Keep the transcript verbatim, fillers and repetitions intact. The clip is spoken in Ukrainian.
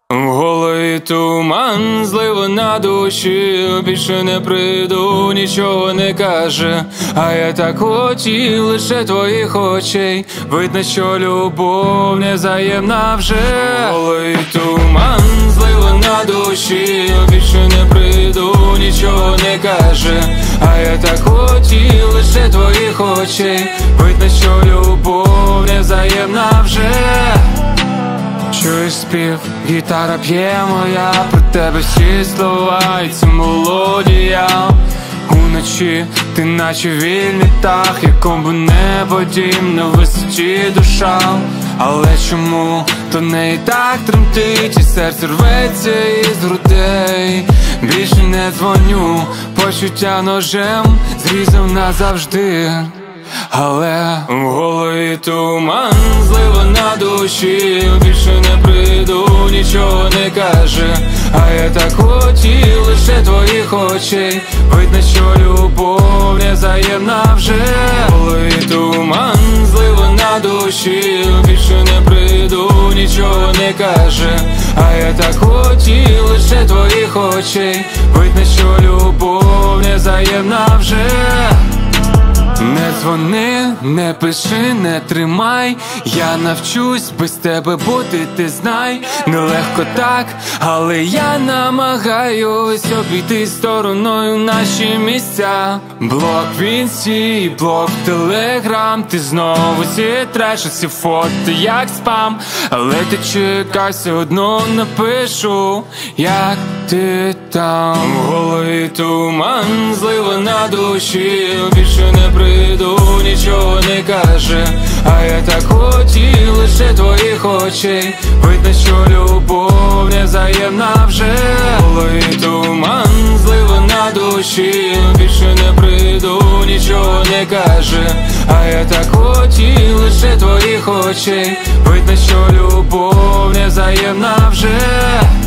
В голові туман, злива на душі, більше не прийду, нічого не каже. А я так хотів лише твоїх очей. Видно, що любов невзаємна вже. В голові туман, злива на душі, більше не прийду, нічого не каже. А я так хотів лише твоїх очей. Видно, що любов невзаємна вже. Чуєш спів, гітара п'є моя, про тебе всі слова і ця мелодія. Уночі ти наче вільний птах, яком би небо дім на висоті душа. Але чому то не і так тремтить, і серце рветься із грудей. Більше не дзвоню, почуття ножем зрізав назавжди. Але в голові туман, злива на душі, більше не прийду, нічого не каже. А я так хотів лише твоїх очей. Видно, що любов невзаємна вже. В голові туман, злива на душі, більше не прийду, нічого не каже. А я так хотів лише твоїх очей. Видно, що любов невзаємна вже. Не дзвони, не пиши, не тримай. Я навчусь без тебе бути, ти знай. Нелегко так, але я намагаюсь обійти стороною наші місця. Блок в інсті, блок в телеграм. Ти знову зітреш усі фото як спам. Але ти чекай, все одно напишу, як ти там. В голові туман, злива на душі, більше не прийду, нічого не каже. А я так хотів лише твоїх очей. Видно, що любов невзаємна вже. В голові туман, злива на душі, більше не прийду, нічого не каже. А я так хотів лише твоїх очей. Видно, що любов невзаємна вже.